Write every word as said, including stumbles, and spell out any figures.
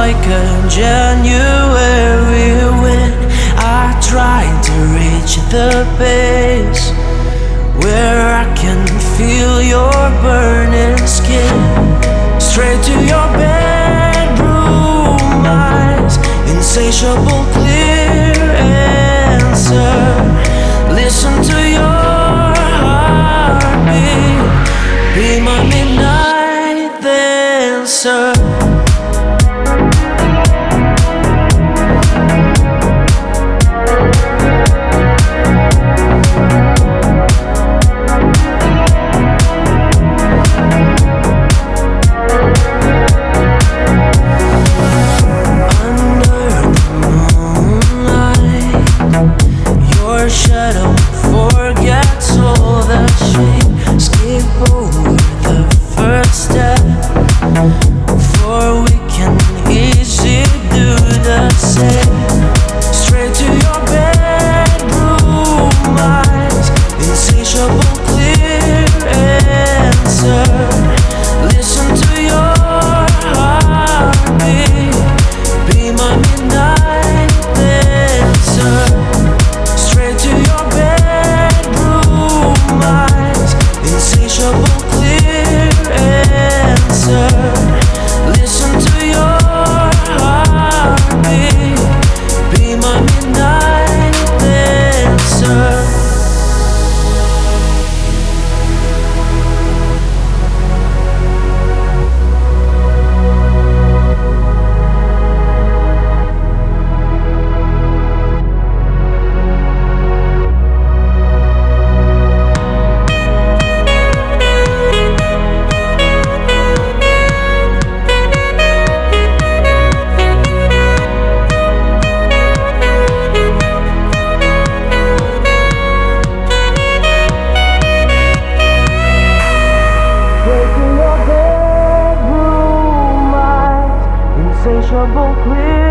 like a January wind. I try to reach the base where I can feel your burning skin. Straight to your bedroom eyes, insatiable, clear answer. Listen to your heartbeat, be my midnight dancer. Shadow forgets all the shame. Skip over the first step, for we can easily do the same. Straight to your bedroom eyes, insatiable, clear answer. Listen to your heartbeat, be my midnight dancer. Straight to your bedroom eyes, insatiable, clear answer. Listen to your heartbeat, be my midnight dancer. Insatiable, clear